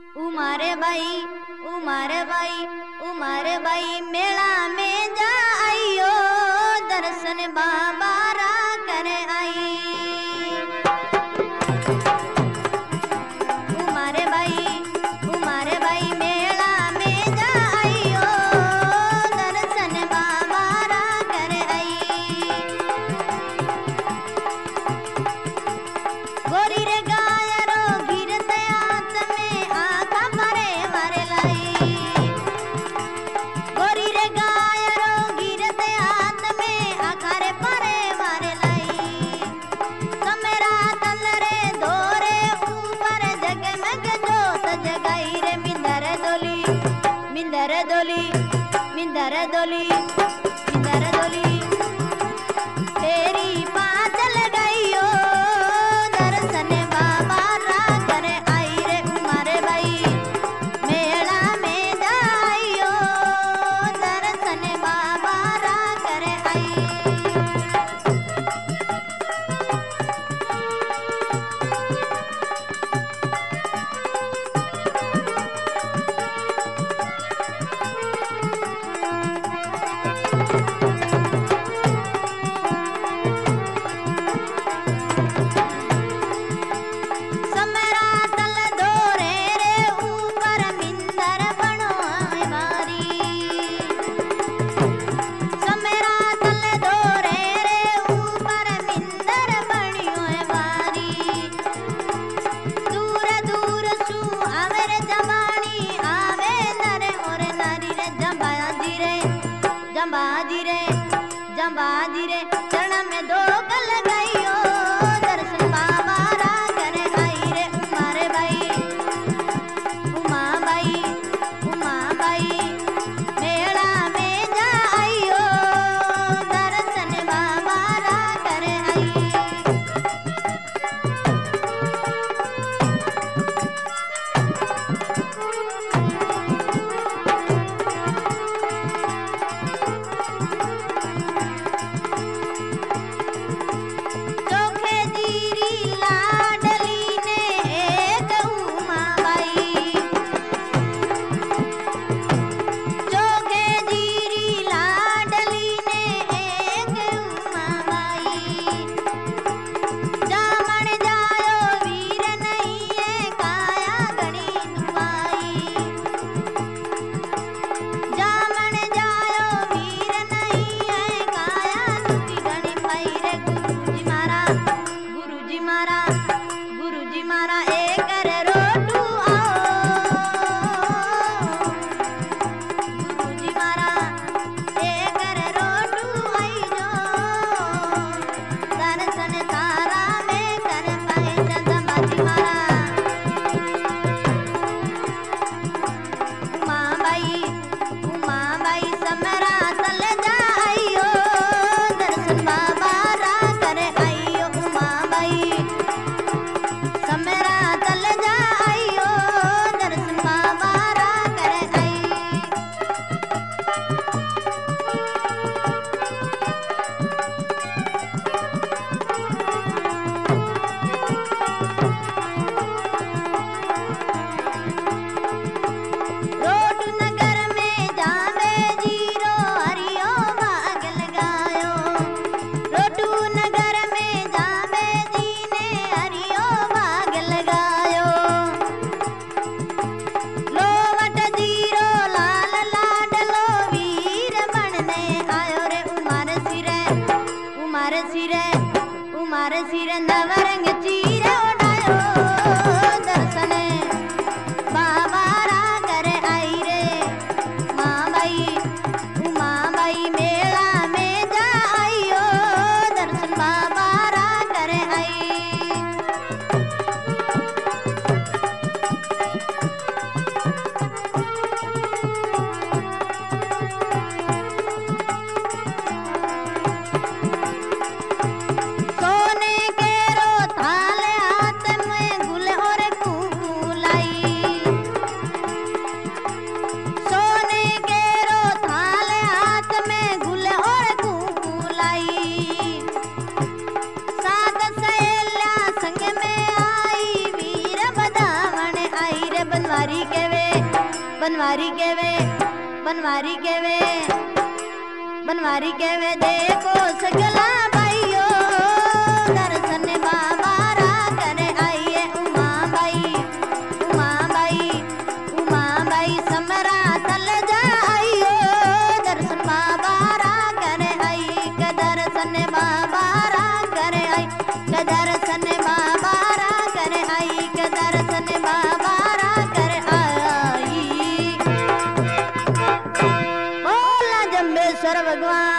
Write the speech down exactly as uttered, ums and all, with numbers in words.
उमारे भाई उमारे भाई उमारे भाई मेला में जा आइयो दर्शन बाबा रा करे आई। उमारे भाई उमारे भाई मेला में जा आइयो दर्शन बाबा रा करे आई। गोरी रे गायरो गिरते आत में आका मारे मारे लाई। गोरी रे गायरो गिरते आत में आका रे पारे मारे लाई। समेरा तल रे धोरे ऊपर जगमग जोत जगाई रे मिंदर दोली मिंदर दोली मिंदर दोली मिंदर दोली तेरी पाँचल गईयो दर्शन बाबा रा करे आई रे। उमारे भाई मेला में जाइयो दर्शन बाबा रा करे आई। समेरा तल धोरे रे ऊपर मिंदर बनो मारी। समेरा तल धोरे रे ऊपर मिंदर बनियो मारी। दूर दूर सु आवे रे जमानी आवे नरे और नारी रे जंबाजी रे जंबाजी रे जंबाजी रे चरण में दो कल गईयो दर्शन बाबा रा करे आई रे। उमारे भाई उमा भाई उमा भाई मेला में जा आइयो दर्शन बाबा रा करे आई। चोखे जीरी लाडली ने एक उमा बाई। चोखे जीरी लाडली ने एक उमा बाई। जामण जायो वीर नहीं है काया घणी दुआई। जामण जायो वीर नहीं है काया दुखी घणी पाई रे। गुरुजी मारा गुरुजी मारा गुरुजी मारा एक रे रोटू आओ। गुरुजी मारा एक रे रोटू आई जो दर्शन तारा में कर पाए जंबाजी मारा। उमा बाई उमा बाई समेरा तल जाइयो दर्शन बाबा रा करे आइयो। उमा बाई समेरा बनवारी के वे बनवारी के वे बनवारी के वे देखो सकला भाइयो दर्शन बाबा रा करे आइए उमा बाई उमा बाई उमा बाई समरा तल जाइयो दर्शन बाबा रा करे आई के दर्शन बाबा रा करे आई के दर्शन बाबा रा करे आई के दर्शन बाबा रा करे आई बोला जम्बेश्वर भगवान